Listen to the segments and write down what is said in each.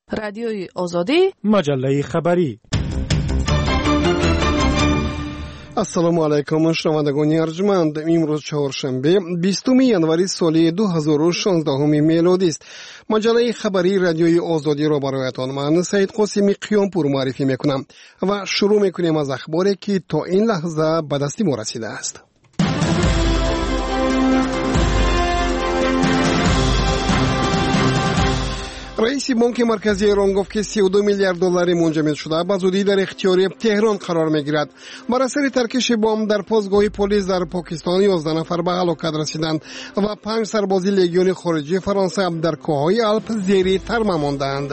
رادیوی آزادی، مجله خبری. السلام علیکم شنوندگان ارجمند. امروز چهارشنبه 20 ینوری سال 2016 میلادی است. مجله خبری رادیوی آزادی را برایتان من سید قاسمی قیامپور معرفی میکنم و شروع میکنیم از اخباری که تا این لحظه به دست ما رسیده است. رئیس بانک مرکزی ایران گفت که 32 میلیارد دلار منجمد شده به زودی در اختیار تهران قرار میگیرد. بر اثر ترکش بمب در پاسگاه پلیس در پاکستان 11 نفر به هلاکت رسیدند و 5 سرباز لژیون خارجی فرانسه در کوههای آلپ زیر ترمیم ماندند.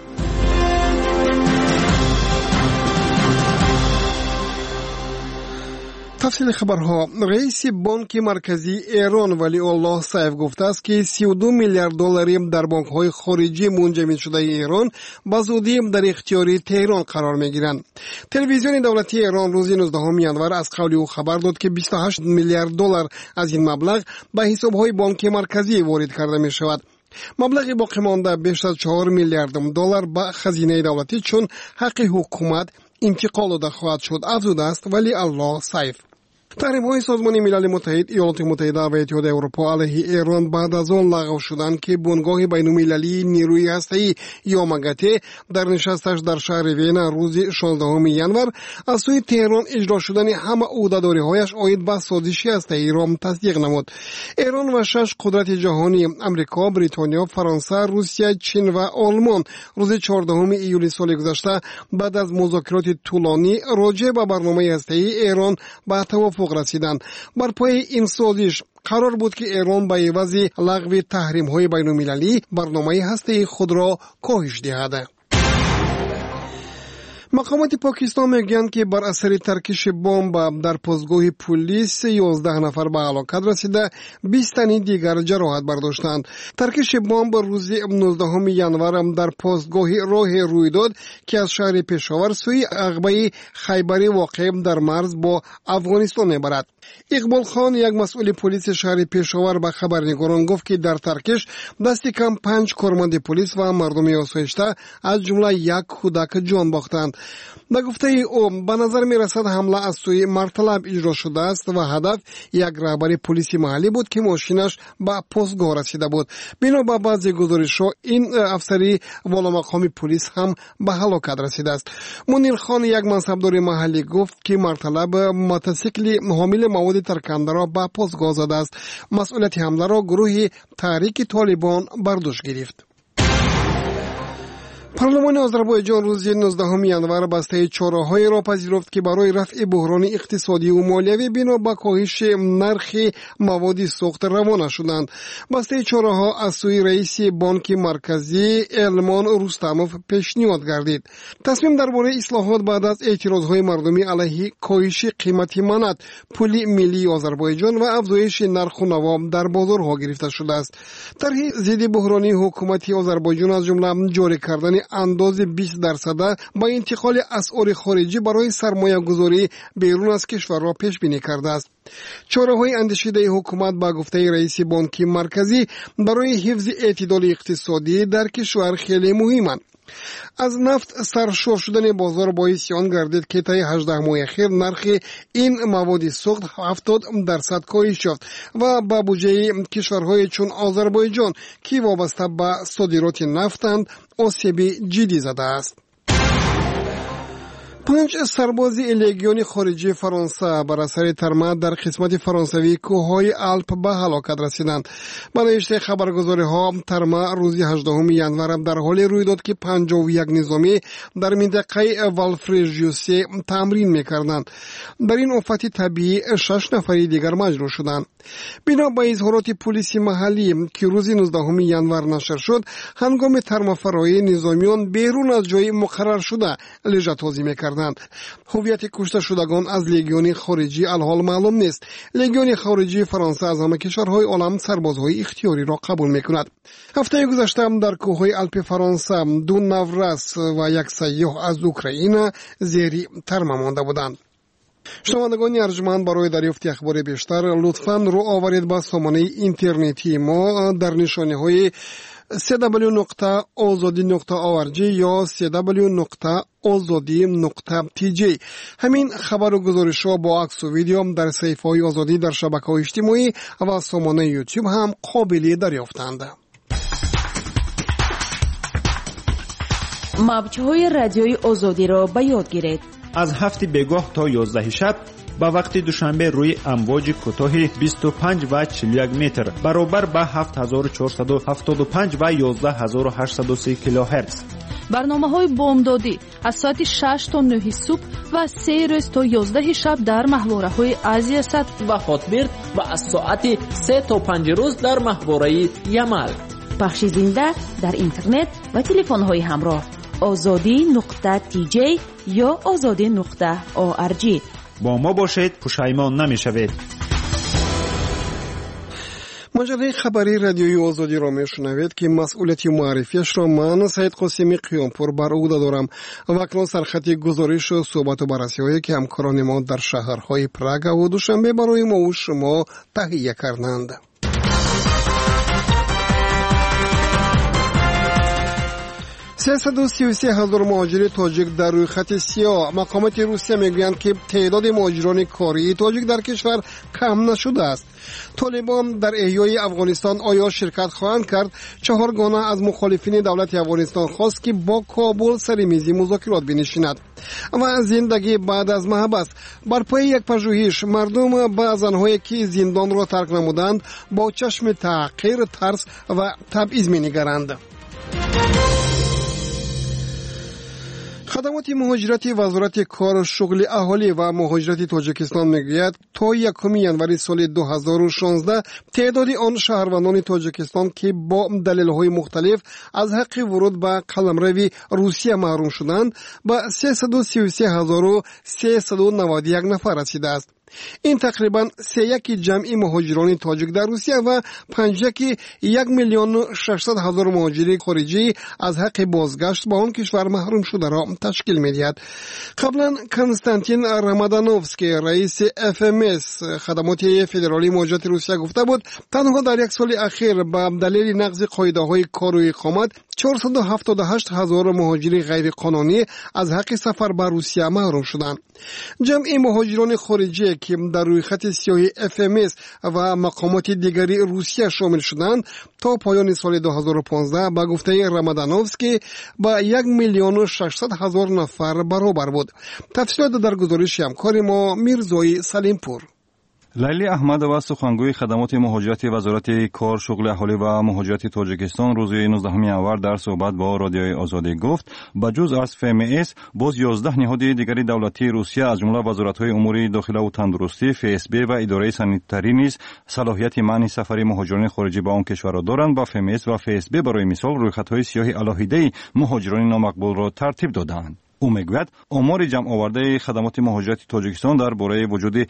تفصیل خبرها. رئیس بانک مرکزی ایران ولی الله سیف گفته است که 32 میلیارد دلار در بانک‌های خارجی منجمد شده ایران به زودی در اختیار تهران قرار می‌گیرند. تلویزیون دولتی ایران روز 19 ینوری از قول او خبر داد که 28 میلیارد دلار از این مبلغ به حساب‌های بانک مرکزی وارد کرده می‌شود. مبلغ باقی مانده بیش از 4 میلیارد دلار به خزینه دولتی چون حق حکومت انتقال داده خواهد شد افزوده است ولی الله سیف. تحریم‌های سازمان ملل متحد، ایالات متحده و اتحاد اروپا علیه ایران بعد از آن لغو شدند که بنگاه بین‌المللی نیروی هسته‌ای یا ماگاته در نشستش در شهر وین روز 16 ینوری از سوی تهران اجرا شدن همه عهده‌داری‌هایش عاید به سازش هسته‌ای را تصدیق نمود. ایران و 6 قدرت جهانی امریکا، بریتانیا، فرانسه، روسیه، چین و آلمان روز 14 ایول سال گذشته بعد از مذاکرات طولانی راجع به برنامه هسته‌ای ایران به توافق رسیدند. بر پای این سازش قرار بود که ایران به عوض لغو تحریم‌های بین‌المللی برنامه هسته‌ای خود را کاهش دهد. مقامات پاکستان میگویند که بر اثر ترکش بمب در پاسگاه پلیس 11 نفر به هلاکت رسیده، 20 تن دیگر جراحت برداشتند. ترکش بمب روز 19 ینوری در پاسگاه راه روی داد که از شهر پشاور سوی عقبه خیبری واقع در مرز با افغانستان میبرد. اقبال خان، یک مسئول پلیس شهر پشاور، به خبرنگاران گفت که در ترکش دست کم 5 کارمند پلیس و مردم آسایشته از جمله یک کودک جان باختند. به گفته او به نظر می رسد حمله از سوی مرطلب اجرا شده است و هدف یک رهبر پلیس محلی بود که ماشینش به پاسگاه رسیده بود. بنا به بعضی گزارش‌ها این افسری والا مقام پلیس هم به هلاکت رسیده است. منیر خان، یک منصبدار محلی، گفت که مرطلب موتورسیکل حامل مواد ترکننده را به پاسگاه زده است. مسئولیت حمله را گروه تحریک طالبان بر دوش گرفت. پارلمان آذربایجان روز 19 ینوری بسته چاره‌هایی را پذیرفت که برای رفع بحران اقتصادی و مالیوی بنا به کاهش نرخ مواد سوخت روانه شدند. بسته چاره‌ها از سوی رئیس بانک مرکزی المان رستموف پیشنهاد گردید. تصمیم درباره اصلاحات بعد از اعتراض‌های مردمی علیه کاهش قیمت منت پول ملی آذربایجان و افزایش نرخ و نوا در بازارها گرفته شده است. طرح ضد بحرانی حکومت آذربایجان از جمله جاری کردن انداز 20% با انتقال اسعار خارجی برای سرمایه گذاری بیرون از کشور را پیش بینی کرده است. چاره‌های اندیشیده حکومت با گفته رئیس بانک مرکزی برای حفظ اعتدال اقتصادی در کشور خیلی مهمند. از نفت سرشار شدن بازار باعث آن گردید که طی 18 ماه اخیر نرخ این مواد سوخت 70% کاهش یافت و به بودجه کشورهای چون آذربایجان که وابسته به صادرات نفتند آسیب جدی زده است. 5 سرباز لژیون خارجی فرانسه بر اثر ترمیم در قسمت فرانسوی کوههای آلپ به هلاکت رسیدند. برای اشتراک خبرگزاری‌ها ترمیم روز 18 ینوری در حال روی داد که 51 نظامی در منطقه والفرژیوسه تمرین می‌کردند. در این آفت طبیعی 6 نفر دیگر مجروح شدند. بنا به اظهارات پلیس محلی که روز 19 ینوری نشر شد، هنگام ترمیم فراری نظامیان بیرون از جای مقرر شده لژدبازی می‌کردند. هویت کشته شدگان از لژیون خارجی الحال معلوم نیست. لژیون خارجی فرانسه از همه کشورهای عالم سربازهای اختیاری را قبول می‌کند. هفته گذشته در کوههای آلپ فرانسه 2 نورس و یک سیاح از اوکراین زیر ترمیم مانده بودند. شنوندگان ارجمند، برای دریافت اخبار بیشتر لطفاً رو آورید به سامانه اینترنتی ما در نشانه‌های www.azadi.org یا www.azadi.tj. همین خبر و گزارش‌ها با عکس و ویدیو در صفحه‌های آزادی در شبکه‌های اجتماعی و سامانه یوتیوب هم قابل دریافتند. موج‌های رادیوی آزادی را به یاد گیرید. از 7 بگاه تا 11 شب با وقت دوشنبه روی امواج کوتاه 25 و 41 متر برابر با 7475 و 11830 کیلوهرتز. برنامه‌های بامدادی از ساعت 6 تا 9 صبح و 3 روز تا 11 شب در ماهواره‌های آسیا ست و خاطبرد و از ساعت 3 تا 5 روز در ماهواره یمل. پخش زنده در اینترنت و تلفن‌های همراه azadi.tj یا azadi.org. با ما باشید، پشیمان نمی‌شوید. مجله خبری رادیوی آزادی را میشنوید که مسئولیت معرفیش را من سید قاسمی قیامپور بر عهده دارم و اکنون سرخط گزارش و صحبت و بررسی‌هایی که همکاران ما در شهرهای پراگ و دوشنبه برای ما و شما تهیه کردند. 333,000 مهاجر تاجیک در روی خط سیاه. مقامات روسیه میگویند که تعداد مهاجران کاری تاجیک در کشور کم نشده است. طالبان در احیای افغانستان آیا شرکت خواهند کرد؟ 4 گانه از مخالفین دولت افغانستان خواست که با کابل سر میز مذاکرات بنشیند. و زندگی بعد از محبس. بر پای یک پژوهش مردم به زنهایی که زندان را ترک نمودند با چشم تحقیر، ترس و تبعیض می‌نگرند. خدمات مهاجرتی وزارت کار، شغل اهالی و مهاجرت تاجیکستان میگوید تا 1 ینوری سال 2016 تعداد آن شهروندان تاجیکستان که با دلایل مختلف از حق ورود به قلمرو روسیه محروم شدند به 333,391 نفر رسیده است. این تقریباً 3.1 جمعی مهاجران تاجیک در روسیه و 5,1,600,000 مهاجر خارجی از حق بازگشت به آن کشور محروم شده را تشکیل می‌دهد. قبلا کنستانتین رامادانوفسکی رئیس FMS خدمات فدرالی مهاجرت روسیه گفته بود تنها در 1 سال اخیر به دلیل نقض قاعده‌های کار و اقامت 478,000 مهاجر غیر قانونی از حق سفر به روسیه محروم شدند. جمعی مهاجران خارجی که در روی خط سیاه FMS و مقامات دیگری روسیه شامل شدند تا پایان سال 2015 به گفته رامادانوفسکی با 1,600,000 نفر برابر بود. تفصیلات در گزارش همکار ما میرزای سلیمپور. لیلی احمد و سخنگوی خدمات مهاجرت وزارت کار، شغل اهالی و مهاجرت تاجیکستان روز 19 آور در صحبت با رادیوی آزادی گفت بجز از FMS باز 11 نهاد دیگری دولتی روسیه از جمله وزارت‌های امور داخله و تندرستی، FSB و اداره سانیتاری نیز صلاحیت منع سفر مهاجران خارجی به آن کشور را دارند و FMS و FSB برای مثال رویخط‌های سیاه علاهیده مهاجران نامقبول را ترتیب دادند. او میگوید آمار جمع آورده خدمات مهاجرت تاجیکستان درباره وجود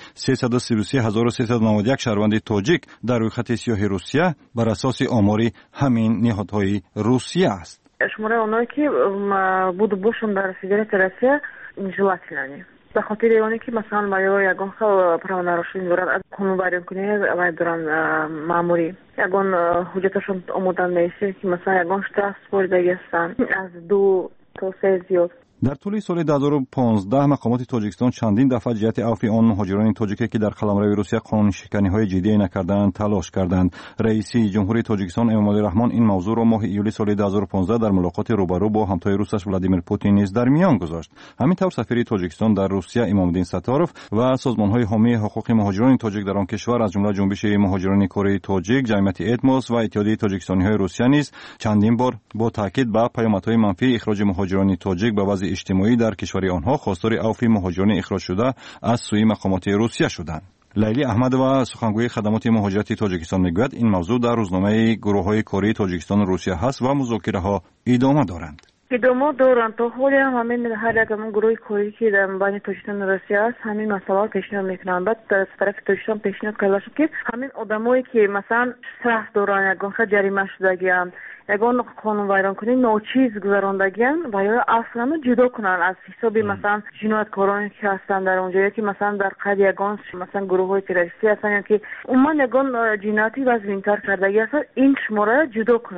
333,391 شهروند تاجیک در روی خط سیاه روسیه بر اساس آمار همین نهادهای روسیه است. شماره اونایی که بود باشون در فدراسیون желательно. به خاطر اونایی که مثلا ما یگان خو правонарушение دارن از قانون بیان کنه و دارن ماموری یگان حجتشون آمدن میشه که مثلا یگان شتاس بریده هستن از 2 تا 3 زیاد. در طول سال 2015 مقامات تاجیکستان چندین دفعه جهت عفو آن مهاجران تاجیکی که در قلمرو روسیه قانون شکنی‌های جدی نکردند تلاش کردند. رئیس جمهوری تاجیکستان امامالی رحمان این موضوع را ماه ایولی سال 2015 در ملاقات روبرو با همتای روسش ولادیمیر پوتین نیز در میان گذاشت. همینطور سفیر تاجیکستان در روسیه امامالدین ستاروف و سازمان‌های حامی حقوق مهاجران تاجیک در آن کشور از جمله جنبش مهاجران کره تاجیک، جمعیت اتموس و اتحادیه تاجیکستانی‌های روسیه نیز چندین بار با تاکید بر پیامدهای منفی اخراج مهاجران تاجیک به وضع اجتماعی در کشور آنها خواستار عفو مهاجران اخراج شده از سوی مقامات روسیه شدند. لیلی احمد و سخنگوی خدمات مهاجرت تاجیکستان میگوید این موضوع در روزنامه گروه‌های کاری تاجیکستان و روسیه هست و مذاکره‌ها ادامه دارند. ادامه دارند تا حالی هم همین هر یک گروه کاری که در بین تاجیکستان و روسیه است همین مسئله پیشنهاد میکنند. بعد از طرف تاجیکستان پیشنهاد کرده شد که همین آدمایی که مثلا شهر دارن یگان خود جریمه شدگیان یگان قانون ویران کنی ناچیز گذراندگیان و یا اصلا جدا کنن از حساب مثلا جنایتکارانی که هستن در اونجا که مثلا در قید یگان مثلا گروه های تروریستی هستن یا که عموما یگان جنایتی وزن‌تر کردگی هستن این شماره جدا کنن.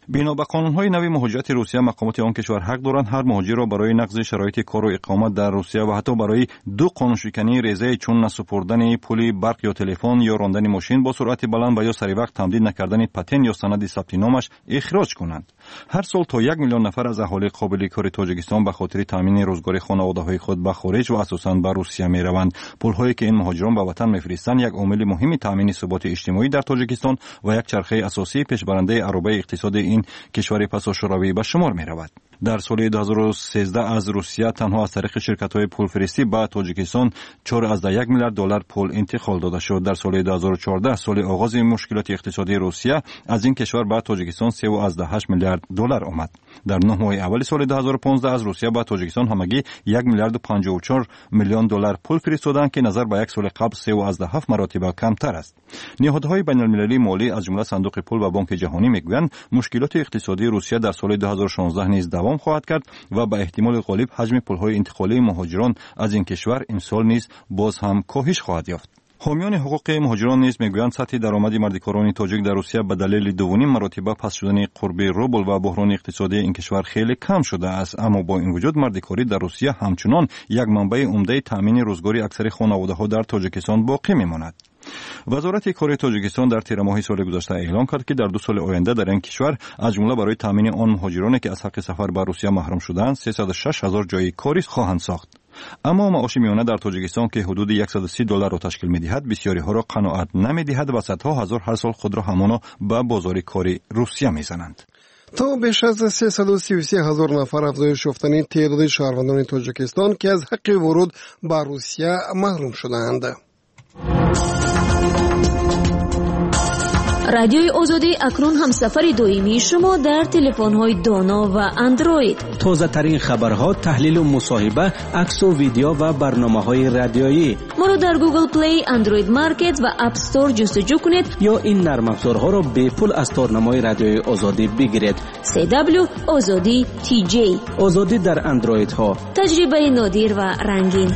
بنا به قانون‌های نوی مهاجرت روسیه، مقامات آن کشور حق دارند هر مهاجر را برای نقض شرایط کار و اقامت در روسیه و حتی برای دو قانونشکنی ریزه چون نسپردن پول برق یا تلفن یا راندن ماشین با سرعت بلند و یا سری وقت تمدید نکردن پتن یا سند ثبت نامش اخراج کنند. هر سال تا 1 میلیون نفر از اهالی قابل کار تاجیکستان به خاطر تامین روزگاری خانواده‌های خود به خارج و اساساً به روسیه می‌روند. پول‌هایی که این مهاجران به وطن می‌فرستند یک عامل مهم تامین ثبات اجتماعی در تاجیکستان و یک چرخه اساسی پیشبرنده عربه اقتصاد این کشور پسا شوروی به شمار می‌رود. در سال 2013 از روسیه تنها از طریق شرکت‌های پولفرستی به تاجیکستان 4.1 میلیارد دلار پول انتقال داده شد. در سال 2014 سال آغاز مشکلات اقتصادی روسیه از این کشور به تاجیکستان 3.8 میلیارد دلار آمد. در 9 ماه اول سال 2015 از روسیه به تاجیکستان همگی 1 میلیارد و 54 میلیون دلار پول فرستادند که نظر به یک سال قبل 3.7 مرتبه کمتر است. نهادهای بین‌المللی مالی از جمله صندوق پول و بانک جهانی میگویند مشکلات اقتصادی روسیه در سال 2016 نیز دوام خواهد کرد و به احتمال غالب حجم پول‌های انتقالی مهاجران از این کشور امسال نیز باز هم کاهش خواهد یافت. حامیان حقوق مهاجران نیز میگویند سطح درآمد مردکاران تاجیک در روسیه به دلیل 2.5 مرتبه پس شدن قرب روبل و بحران اقتصادی این کشور خیلی کم شده است، اما با این وجود مردکاری در روسیه همچنان یک منبع عمده تامین روزگاری اکثر خانواده‌ها در تاجیکستان باقی میماند. وزارت کار تاجیکستان در تیر ماه سال گذشته اعلام کرد که در 2 سال آینده در این کشور از جمله برای تامین آن مهاجرانی که از حق سفر به روسیه محروم شدند 306,000 جای کاری خواهند ساخت. اما معاش میانه در تاجیکستان که حدود 130 دلار را تشکیل می‌دهد بسیاری ها را قناعت نمی‌دهد و صدها هزار هر سال خود را همانا به بازار کاری روسیه می‌زنند. تا بیش از 333,000 نفر افزایش یافتن تعداد شهروندان تاجیکستان که از حق ورود به روسیه محروم شدند. رادیوی آزادی اکنون هم سفر دائمی شما در تلفن‌های دانا و اندروید. تازه ترین خبرها، تحلیل و مصاحبه، عکس و ویدیو و برنامه‌های رادیویی. ما رو در گوگل پلی، اندروید مارکت و اپ استور جستجو کنید یا این نرم افزارها را به پول از تارنمای رادیوی آزادی بگیرید. CW آزادی TJ. آزادی در اندروید ها. تجربه نادر و رنگین.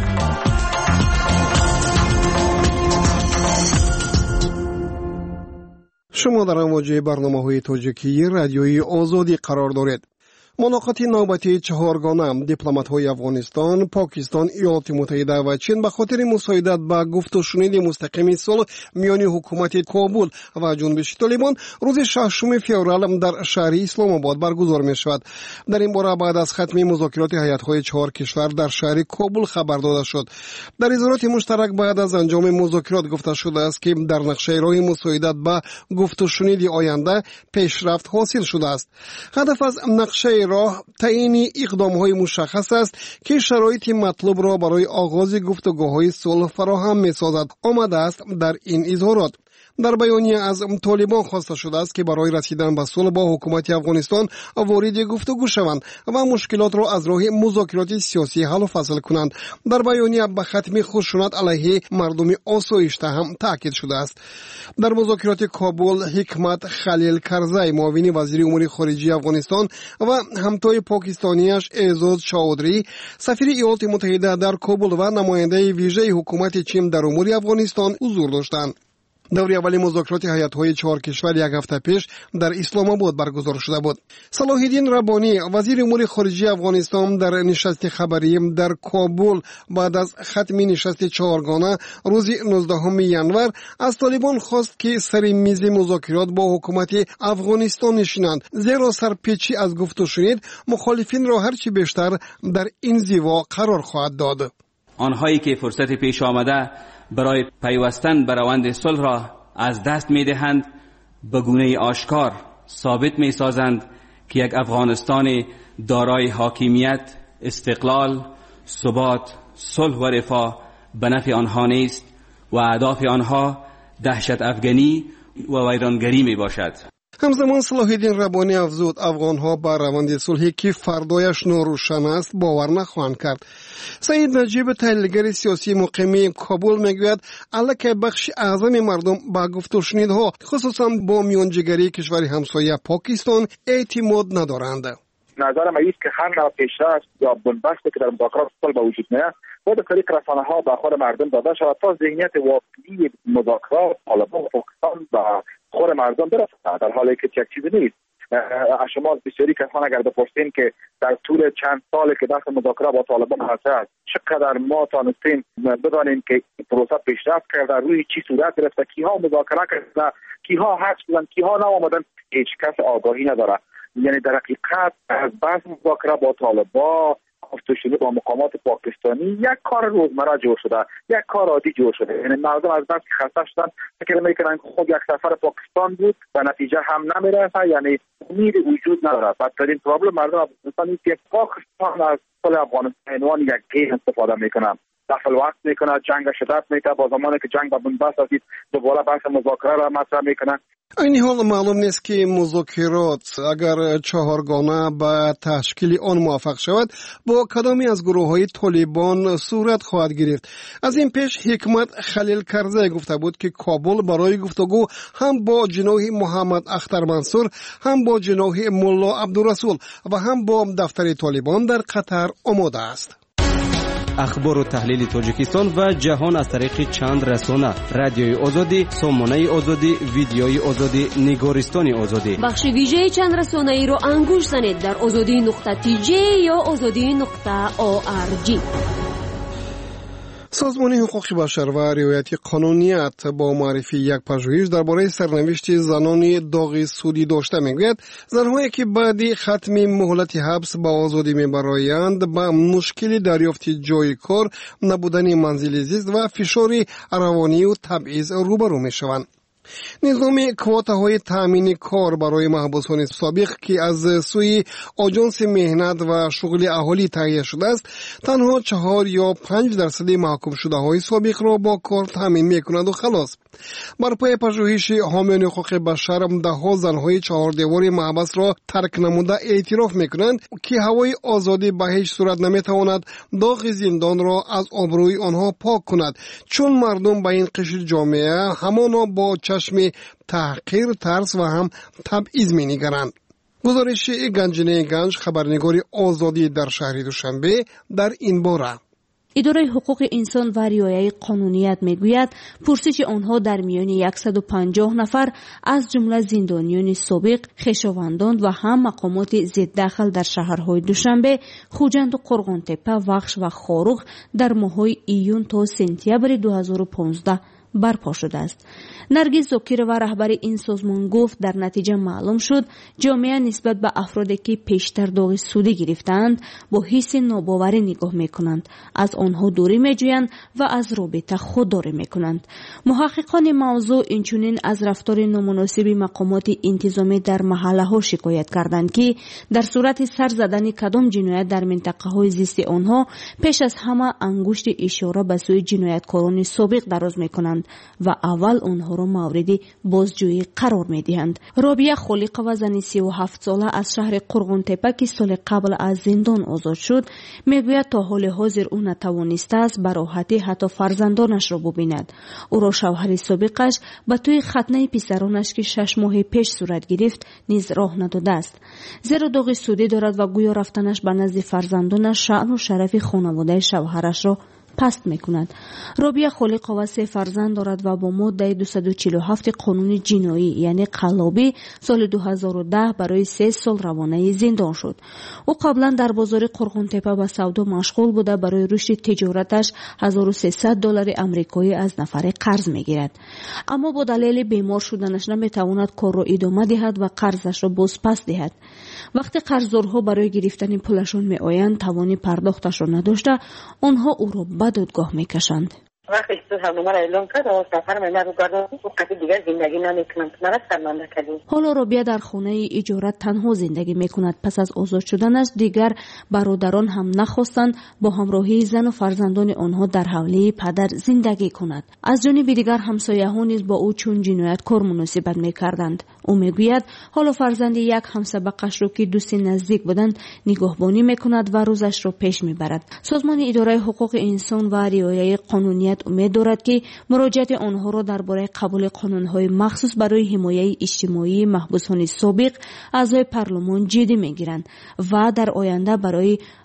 شما در امواج برنامه‌های تاجیکی رادیوی آزادی قرار دارید. ملاقات نوبتی 4گانه دیپلمات‌های افغانستان، پاکستان، ایالات متحده و چین به خاطر مساعدت به گفت و شنید مستقیم صلح میان حکومت کابل و جنبش طالبان روز 6 فوریه در شهر اسلام آباد برگزار می‌شود. در این باره بعد از ختم مذاکرات هیئت‌های 4 کشور در شهر کابل خبر داده شد. در اظهارات مشترک بعد از انجام مذاکرات گفته شده است که در نقشه راه مساعدت به گفت و شنید آینده پیشرفت حاصل شده است. هدف از نقشه راه تعیین اقدام‌های مشخص است که شرایط مطلوب را برای آغاز گفتگوهای صلح فراهم می‌سازد. آمده است در این اظهارات. در بیانیه از طالبان خواسته شده است که برای رسیدن به صلح با حکومت افغانستان وارد گفتگو شوند و مشکلات را از راه مذاکرات سیاسی حل و فصل کنند. در بیانیه به ختم خشونت علیه مردم آسایشته هم تاکید شده است. در مذاکرات کابل، حکمت خلیل کرزی معاون وزیر امور خارجه افغانستان و همتای پاکستانیش اعزاز چاودری سفیر ایالات متحده در کابل و نماینده ویژه حکومت چین در امور افغانستان حضور داشتند. دوره اولی مذاکرات هیئت‌های 4 کشور یک هفته پیش در اسلام آباد برگزار شده بود. صلاح الدین ربانی وزیر امور خارجه افغانستان در نشست خبری در کابل بعد از ختم نشست 4گانه روز 19 ینور از طالبان خواست که سر میز مذاکرات با حکومت افغانستان نشینند، زیرا سرپیچی از گفت و شنید مخالفین را هرچی بیشتر در این زیوا قرار خواهد داد. آنهایی که فرصت پیش آمده برای پیوستن به روند صلح را از دست می‌دهند به گونه آشکار ثابت می‌سازند که یک افغانستان دارای حاکمیت، استقلال، ثبات، صلح و رفاه به نفع آنها نیست و اهداف آنها دهشت افغانی و ویرانگری میباشد. همزمان صلاح الدین ربانی افزود افغانها به روند صلحی که فردایش ناروشن است باور نخواهند کرد. سعید نجیب تحلیلگر سیاسی مقیم کابل میگوید الکی بخش اعظم مردم به گفت و شنیدها خصوصا با میانجیگری کشور همسایه پاکستان اعتماد ندارند. نظرم است که هر نوع پیشرفت یا بنبستی که در مذاکرات صلح به وجود میاد باید طریق رسانه‌ها به خود مردم داده شود تا ذهنیت واقعی مذاکرات طالبان و پاکستان به خود مردم برسد، در حالی که یک چیزی نیست. شما بسیاری کسان اگر بپرسین که در طول چند سالی که دست مذاکره با طالبان هست چقدر ما تانستیم بدانیم که پروسه پیشرفت کرده، روی چی صورت گرفته، کیها مذاکره کرده، کیها حق شدن، کیها نآمدن، هیچ کس آگاهی نداره. یعنی در حقیقت از بحث مذاکره با طالبان گفتگو با مقامات پاکستانی یک کار روزمره جور شده، یک کار عادی جور شده. یعنی مردم از بس خسته شدن فکر میکنن خود یک سفر پاکستان بود و نتیجه هم نمیرسه، یعنی امید وجود نداره. بدترین پرابلم مردم افغانستان است که پاکستان از پل افغانستان عنوان یک گیم استفاده میکنه، دخل وقت میکنه، جنگ شدت میده، با زمانی که جنگ به بنبست رسید دوباره بحث مذاکره را مطرح میکنه. این حال معلوم نیست که مذاکرات اگر چهارگانه به تشکیل آن موفق شود با کدامی از گروه‌های طالبان صورت خواهد گرفت. از این پیش حکمت خلیل کرزی گفته بود که کابل برای گفتگو هم با جناح محمد اختر منصور، هم با جناح ملا عبدالرسول و هم با دفتر طالبان در قطر آماده است. اخبار و تحلیل تاجیکستان و جهان از طریق چند رسانه: رادیوی آزادی، سامانه آزادی، ویدیوی آزادی، نگارستان آزادی. بخش ویژه چند رسانه ای رو انگوش زنید در azadi.tj یا azadi.org. سازمان حقوق بشر و رعایت قانونیت با معرفی یک پژوهش درباره سرنوشت زنان داغ سودی داشته میگوید زنهایی که بعد ختم مهلت حبس با آزادی میبرایند با مشکل دریافت جای کار، نبودن منزل زیست و فشار روانی و تبعیض روبرو میشوند. نظام کوتاهای تامین کار برای محبوسان سابق که از سوی آژانس مهنت و شغل اهالی تهیه شده است، تنها 4 یا 5% محکوم شده های سابق را با کار تامین میکند و خلاص. بر پای پژوهش حامیان حقوق بشر دهها زنهای 4 دیوار محبس را ترک نموده اعتراف میکنند که هوای آزادی به هیچ صورت نمیتواند داغ زندان را از آبروی آنها پاک کند، چون مردم به این قشر جامعه همانا با چشم تحقیر، ترس و هم تبعیض می‌نگرند. گزارش گنجینه گنج، خبرنگار آزادی در شهر دوشنبه در این باره. اداره حقوق انسان و رعایت قانونیت میگوید پرسش آنها در میان 150 نفر از جمله زندانیان سابق، خویشاوندان و هم مقامات ضد دخل در شهرهای دوشنبه، خوجند و قرغانتپه، وخش و خاروخ در ماه‌های ایون تا سپتامبر 2015 برپا شده است. نرگس زاکر و رهبر این سازمان گفت در نتیجه معلوم شد جامعه نسبت به افرادی که پیشتر داغ سودی گرفتند با حس ناباوری نگاه میکنند، از آنها دوری میجویند و از رابطه خودداری میکنند. محققان موضوع اینچنین از رفتار نامناسب مقامات انتظامی در محله ها شکایت کردند که در صورت سر زدن کدام جنایت در منطقه های زیست آنها پیش از همه انگشت اشاره به سوی جنایتکاران سابق دراز میکنند و اول آنها را مورد بازجویی قرار میدهند. رابعه خالق و زن 37 ساله از شهر قرغانتپه که سال قبل از زندان آزاد شد میگوید تا حال حاضر او نتوانسته است به راحتی حتی فرزندانش را ببیند. او را شوهر سابقش به توی ختنه پسرانش که 6 ماه پیش صورت گرفت نیز راه نداده است، زیرا داغ سودی دارد و گویا رفتنش به نزد فرزندانش شأن و شرف خانواده شوهرش را پست میکند. رابعه خالق و 3 فرزند دارد و با ماده 247 قانون جنایی یعنی قلابی سال 2010 برای 3 سال روانه زندان شد. او قبلا در بازار قرغانتپه به سودا مشغول بوده، برای رشد تجارتش $1300 آمریکایی از نفر قرض میگیرد، اما با دلیل بیمار شدنش نمیتواند کار را ادامه دهد و قرضش را باز پس دهد. وقتی قرضدارها برای گرفتن پولشان میآیند توان پرداختش را نداشته، آنها او را به دادگاه میکشند. وقتی تو همه را اعلام کرد و سفر من رو گردم وقتی دیگر زندگی نمیکنم، من شرمنده کردیم. حالا رابعه در خانه اجارت تنها زندگی میکند. پس از آزاد شدنش دیگر برادران هم نخواستند با همراهی زن و فرزندان آنها در حوله پدر زندگی کند. از جانب دیگر همسایه‌ها نیز با او چون جنایتکار مناسبت میکردند. او میگوید حالا فرزند یک همسابقش را که دوست نزدیک بودند نگهبانی میکند و روزش را پیش میبرد. سازمان اداره حقوق انسان و رعایت قانونیت امید دارد که مراجعت آنها را درباره قبول قانون‌های مخصوص برای حمایت اجتماعی محبوسان سابق اعضای پارلمان جدی میگیرند و در آینده برای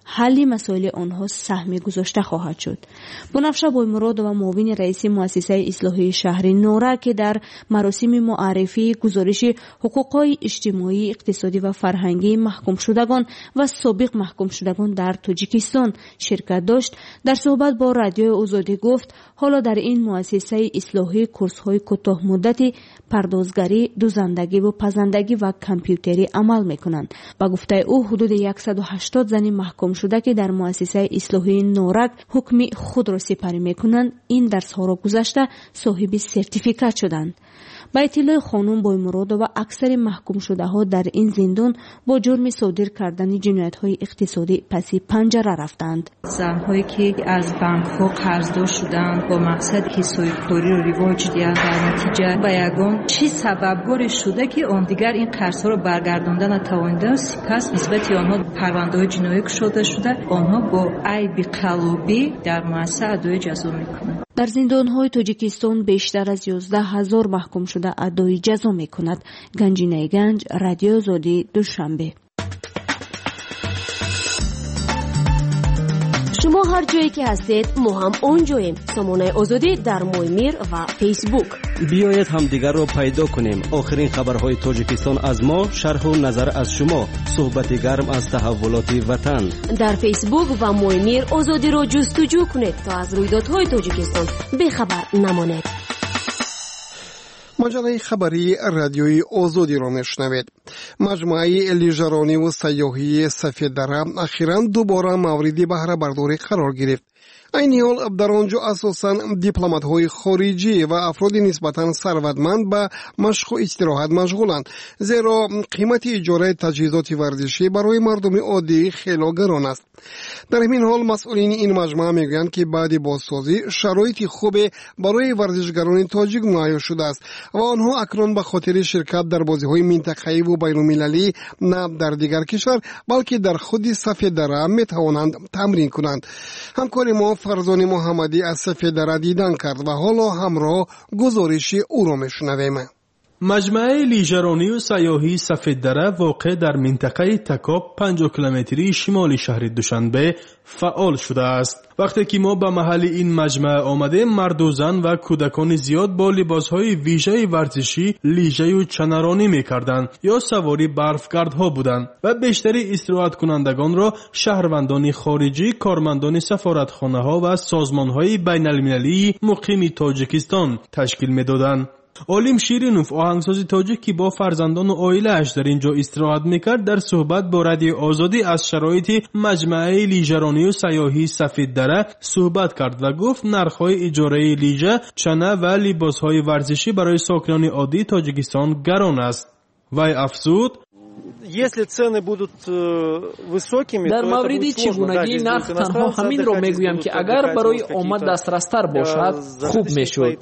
حل مسائل آنها سهم گذاشته خواهد شد. بنفشه بویمراد و معاون رئیس مؤسسه اصلاحی شهری نورا که در مراسم معرفی گزارش حقوقهای اجتماعی، اقتصادی و فرهنگی محکوم شدگان و سابق محکوم شدگان در تاجیکستان شرکت داشت، در صحبت با رادیو آزادی گفت حالا در این مؤسسه اصلاحی کورس‌های کوتاه مدتی پردازگری، دوزندگی و پزندگی و کامپیوتری عمل می‌کنند. با گفته او حدود 180 زن محکوم شده که در مؤسسه اصلاحی نورک حکم خود را سپری می‌کنند، این درس‌ها را گذشته صاحب سرتیفیکات شدند. با اطلاع خانم بویمراد و اکثر محکوم شده ها در این زندان با جرم صادر کردن جنایت های اقتصادی پس پنجره رفتند. زنهایی که از بانک ها قرضدار شدند با مقصد حسابداری را رواج دهند، در نتیجه به یگان چی سببگار شده که آن دیگر این قرض ها را برگردانده نتوانیدند، سپس نسبت آنها پرونده های جنایی گشوده شده، آنها با عیب قلبی در مؤسسه ادای جزا میکنند. در زندان‌های تاجیکستان بیشتر از 11,000 محکوم شده ادای جزا می‌کند. گنجینه گنج، رادیو آزادی، دوشنبه. شما هر جایی که هستید ما هم اونجاییم. سامانه آزادی در مویمیر و فیسبوک. بیایید همدیگر را پیدا کنیم. آخرین خبرهای تاجیکستان از ما، شرح و نظر از شما، صحبت گرم از تحولات وطن. در فیسبوک و مویمیر آزادی را جستجو کنید تا از رویدادهای تاجیکستان بی‌خبر نمانید. مجله خبری رادیوی آزادی را میشنوید. مجموعه لیژرانی و سیاحی سفید دره اخیراً دوباره مورد بهره برداری قرار گرفت. این حال در آنجا اساساً دیپلمات‌های خارجی و افراد نسبتاً ثروتمند به مشق و استراحت مشغولند، زیرا قیمت اجاره تجهیزات ورزشی برای مردم عادی خیلی گران است. در همین حال مسئولین این مجموعه میگویند که بعد بازسازی شرایط خوب برای ورزشگران تاجیک مهیا شده است و آنها اکنون به خاطر شرکت در بازی‌های منطقه‌ای و بین‌المللی نه در دیگر کشور بلکه در خود سفید دره میتوانند تمرین کنند. همکار ما فرزان محمدی از سفید دره دیدن کرد و حالا همراه گزارش او را میشنویم. مجمع لیژرانی و سیاحی سفید دره واقع در منطقه تکاب 50 کیلومتری شمال شهر دوشنبه فعال شده است. وقتی که ما به محل این مجمع آمده، مرد و زن و کودکان زیاد با لباسهای ویژه ورزشی لیژه و چنرانی می‌کردند یا سواری برفگردها بودند و بیشتری استراحت کنندگان را شهروندان خارجی، کارمندان سفارتخانه‌ها و سازمان‌های بین‌المللی مقیم تاجیکستان تشکیل می‌دادند. عالم شیرینوف، آهنگساز تاجیک که با فرزندان و عائله‌اش در اینجا استراحت میکرد، در صحبت با رادیو آزادی از شرایط مجمع لیژرانی و سیاحی سفید دره صحبت کرد و گفت نرخ‌های اجاره لیژه، چنه و لباس‌های ورزشی برای ساکنان عادی تاجیکستان گران است. وی افزود: در مورد چگونگی نرخ تنها همین را میگویم که اگر برای آمد دسترستر باشد خوب میشد.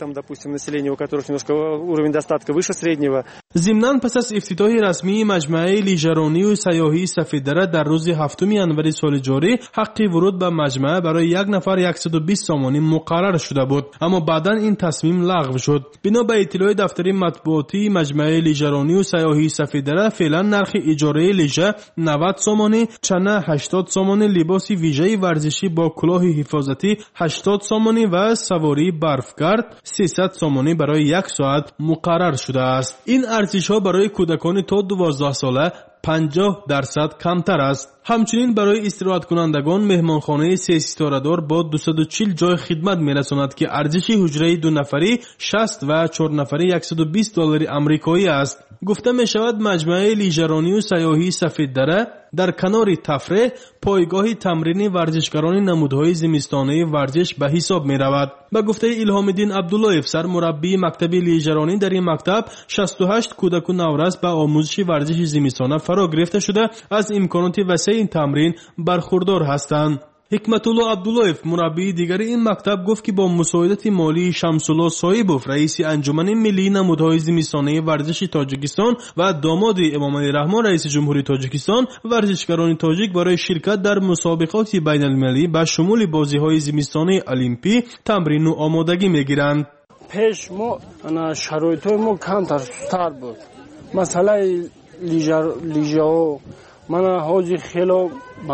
ضمناً پس از افتتاح رسمی مجمع لیژرانی و سیاحی سفید دره در روز 7 ینوری سال جاری، حق ورود به مجمع برای یک نفر 120 سامانی مقرر شده بود، اما بعداً این تصمیم لغو شد. بنا به اطلاع دفتر مطبوعاتی مجمع لیژرانی و سیاحی سفید دره، فعلا نرخ اجاره لیژه 90 سامانی، چنه 80 سامانی، لباس ویژه ورزشی با کلاه حفاظتی 80 سامانی و سواری برفگرد 300 سامانی برای یک ساعت مقرر شده است. این ارزش‌ها برای کودکان تا 12 ساله 50% کمتر است. همچنین برای استراحت کنندگان مهمانخانه 3 ستاره دار با 240 جای خدمت میرساند که ارزش حجره 2 نفری 60 و 4 نفری 120 دلار آمریکایی است. گفته می شود مجمع لیژرانی و سیاحی سفید دره در کنار تفریح پایگاه تمرین ورزشکاران نمودهای زمستانه ورزش به حساب می رود. به گفته الهام الدین عبدالله افسر، مربی مکتب لیژرانی، در این مکتب 68 کودک و نورس به آموزش ورزش زمستانه فرا گرفته شده از امکانات وسیع این تمرین برخوردار هستند. حکمت الله عبداللهیف، مربی دیگر این مکتب، گفت که با مساعدت مالی شمس الله صایبوف، رئیس انجمن ملی نمودهای زمستانه ورزش تاجیکستان و داماد امام علی رحمان رئیس جمهوری تاجیکستان، ورزشکاران تاجیک برای شرکت در مسابقات بین المللی به شمول بازی‌های زمستانه المپی تمرین و آمادگی می‌گیرند. پیش ما شرایط ما کمتر سوستر بود. مثلا لیژه من حاجی خیلی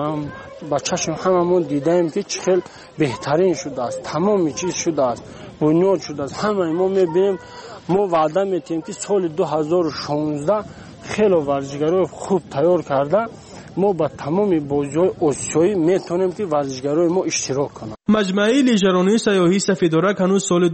با چشم هممون دیدیم که چه خیلی بهترین شده است، تمام چیز شده است، بنیاد شده است. همه ما میبینیم، ما وعده میتیم که سال 2016 خیلی ورزشگرای خوب تیار کرده، ما با تمام بازی‌های آسیایی میتونیم که ورزشگرای ما اشتراک کنیم. مجمع لیژرانی سیاحی سفیدرک هنوز سال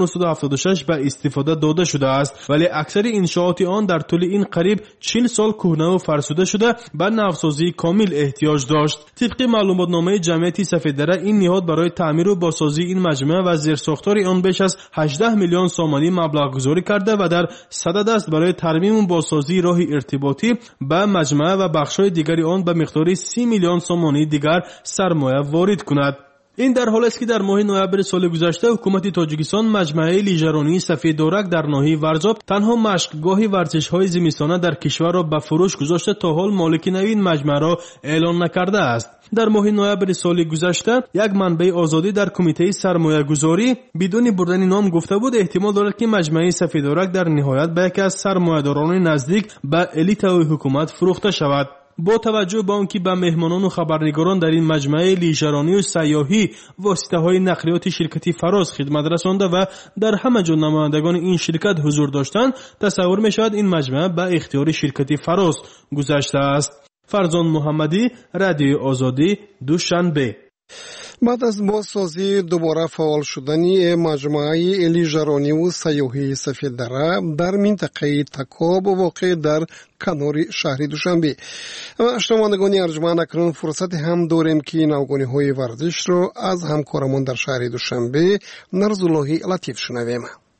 1976 به استفاده داده شده است، ولی اکثر انشاءات آن در طول این قریب 40 سال کهنه و فرسوده شده به نوسازی کامل احتیاج داشت. طبق معلوماتنامه جمعیت سفیدرک این نهاد برای تعمیر و بازسازی این مجمع و زیرساختار آن بیش از 18 میلیون سومانی مبلغ گذاری کرده و در صدد است برای ترمیم و بازسازی راه ارتباطی به مجمع و بخش‌های دیگری آن به مقدار 30 میلیون سومانی دیگر سرمایه وارد کند. این در حالی است که در ماه نوامبر سال گذشته حکومت تاجیکستان مجمع لیژرانی سفیدرک در ناحیه ورزاب تنها مشقگاه ورزش‌های زمستانه در کشور را به فروش گذاشته تا حال مالک نوین مجمع را اعلان نکرده است. در ماه نوامبر سال گذشته یک منبع آزادی در کمیته سرمایه‌گذاری بدون بردن نام گفته بود احتمال دارد که مجمع سفیدرک در نهایت به یکی از سرمایه‌داران نزدیک به الیت حکومت فروخته شود. با توجه به آنکه به مهمانان و خبرنگاران در این مجمع لیژرانی و سیاحی واسطه‌های نقلیات شرکتی فراز خدمت رسانده و در همه جا نمایندگان این شرکت حضور داشتند، تصور می‌شود این مجمع به اختیار شرکتی فراز گذشته است. فرزان محمدی، رادیو آزادی، دوشنبه. بعد از بازسازی دوباره فعال شدن مجمع لیژرانی و سیاحی سفیددره در منطقه تکاب واقع در کنار شهر دوشنبه. شنوندگان ارجمند، اکنون فرصت هم داریم که نوگانی‌های ورزش را از همکارمان در شهر دوشنبه نرزالله لطیف شنویم.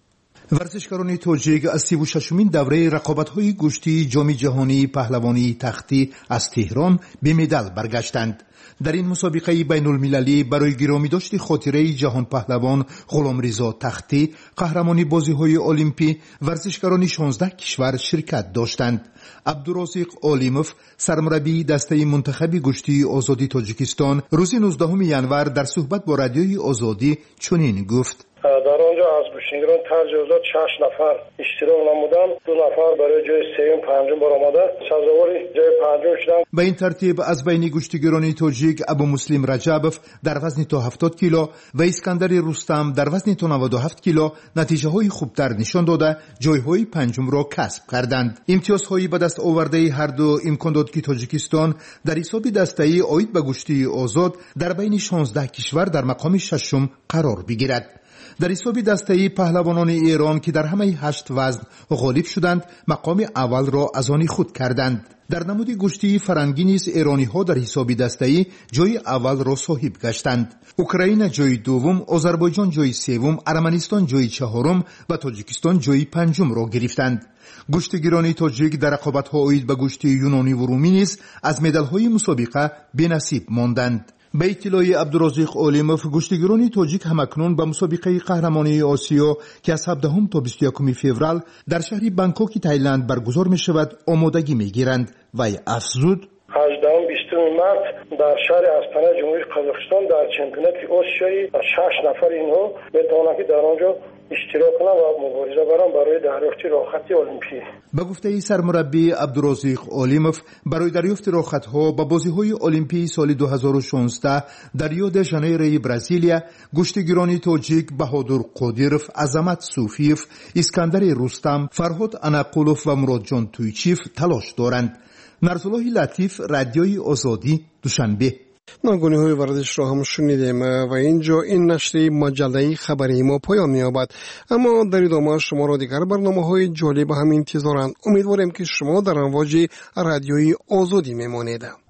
ورزشکاران تاجیک از 36مین دوره رقابت‌های گشتی جام جهانی پهلوانی تختی از تهران به مدال برگشتند. در این مسابقه بین المللی برای گرامی داشت خاطره جهان پهلوان غلامرضا تختی قهرمانی بازی‌های المپی ورزشکاران 16 کشور شرکت داشتند. عبدالرازق علیموف سرمربی دسته منتخب گشتی آزادی تاجیکستان روز 19 ژانویه در صحبت با رادیوی آزادی چنین گفت: در آنجا از گوشتنگران تجاوزات 6 نفر اشتراک نمودند، 2 نفر برای جای سوم پنجم برآمده سزاوار جای پنجم شدند. به این ترتیب از بین گوشتگران تاجیک ابو مسلم رجبوف در وزن تا 70 کیلو و اسکندر رستم در وزن تا 97 کیلو نتیجه های خوبتر نشان داده جایهای پنجم را کسب کردند. امتیازهایی به دست آورده هر دو امکان داد که تاجیکستان در حساب دسته‌ای عاید به گشتی آزاد در بین 16 کشور در مقام ششم قرار بگیرد. در حساب دسته‌ای پهلوانان ایران که در همه 8 وزن غالب شدند مقام اول را از آن خود کردند. در نمود گشتی فرنگی نیز ایرانی‌ها در حساب دسته‌ای جای اول را صاحب گشتند. اوکراین جای دوم، آذربایجان جای سوم، ارمنستان جای چهارم و تاجیکستان جای پنجم را گرفتند. گشتگیران تاجیک در رقابت‌ها عاید به گشتی یونانی و رومی نیز از مدال‌های مسابقه بی‌نصیب ماندند. به اطلاع عبدالرازق علیموف گشتگیران تاجیک همکنون به مسابقه قهرمانی آسیا که از 17 تا 21 فوریه در شهر بانکوک تایلند برگزار می شود آمادگی می گیرند و افزود: 18-20 مارس در شهر استانه جمهوری قزاقستان در چمپیونات آسیایی 6 نفر اینها میتوانند که در آنجا اشتراک کنند و مبارزه برند برای دریافت راحت المپی. به گفته سرمربی عبدالرازق علیموف برای دریافت راحت‌ها به بازی‌های المپی سال 2016 در ریو د ژانیرو برزیلیا گشتگیران تاجیک بهادر قادیروف، عظمت صوفیف، اسکندر رستم، فرهاد اناقولوف و مراد جان تویچیف تلاش دارند. نرزالله لطیف، رادیوی آزادی، دوشنبه. نوگانی‌های ورزش را هم شنیدیم و اینجا این نشر مجله خبری ما پایان می‌یابد. اما در ادامه شما را دیگر برنامه‌های جالب هم انتظارند. امیدواریم که شما در امواج رادیوی آزادی میمانید.